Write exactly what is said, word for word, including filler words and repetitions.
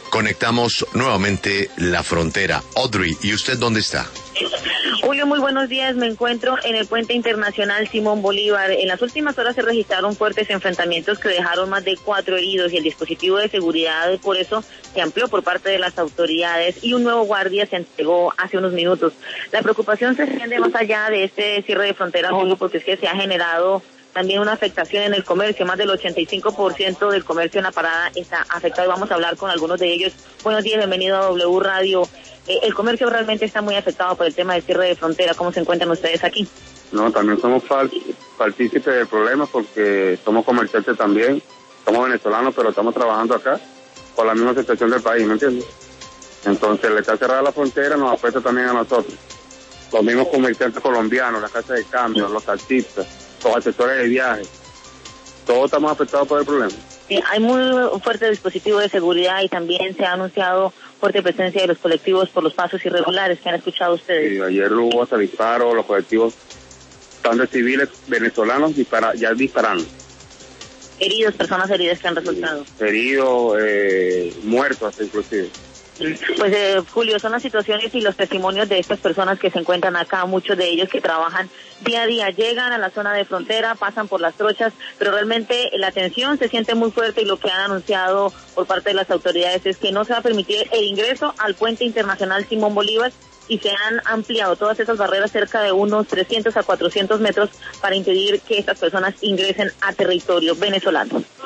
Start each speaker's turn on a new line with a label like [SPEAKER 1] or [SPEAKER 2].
[SPEAKER 1] conectamos nuevamente la frontera. Audrey, ¿y usted dónde está?
[SPEAKER 2] Julio, muy buenos días. Me encuentro en el puente internacional Simón Bolívar. En las últimas horas se registraron fuertes enfrentamientos que dejaron más de cuatro heridos y el dispositivo de seguridad por eso se amplió por parte de las autoridades y un nuevo guardia se entregó hace unos minutos. La preocupación se extiende más allá de este cierre de frontera, Julio, porque es que se ha generado también una afectación en el comercio. Más del ochenta y cinco por ciento del comercio en la parada está afectado. Vamos a hablar con algunos de ellos. Buenos días, bienvenido a W Radio. Eh, el comercio realmente está muy afectado por el tema del cierre de frontera. ¿Cómo se encuentran ustedes aquí?
[SPEAKER 3] No, también somos partícipes del problema porque somos comerciantes también. Somos venezolanos, pero estamos trabajando acá por la misma situación del país, ¿me entiendes? Entonces, le está cerrada la frontera, nos afecta también a nosotros. Los mismos comerciantes colombianos, las casas de cambio, los taxistas, los asesores de viaje. Todos estamos afectados por el problema.
[SPEAKER 2] Sí, hay muy fuerte dispositivo de seguridad y también se ha anunciado fuerte presencia de los colectivos por los pasos irregulares que han escuchado ustedes.
[SPEAKER 3] Sí, ayer hubo hasta disparos, los colectivos, tanto civiles venezolanos dispara, ya disparando.
[SPEAKER 2] Heridos, personas heridas que han resultado.
[SPEAKER 3] Sí, heridos, eh, muertos hasta inclusive.
[SPEAKER 2] Pues eh, Julio, son las situaciones y los testimonios de estas personas que se encuentran acá, muchos de ellos que trabajan día a día, llegan a la zona de frontera, pasan por las trochas, pero realmente la tensión se siente muy fuerte y lo que han anunciado por parte de las autoridades es que no se va a permitir el ingreso al puente internacional Simón Bolívar y se han ampliado todas esas barreras cerca de unos trescientos a cuatrocientos metros para impedir que estas personas ingresen a territorio venezolano.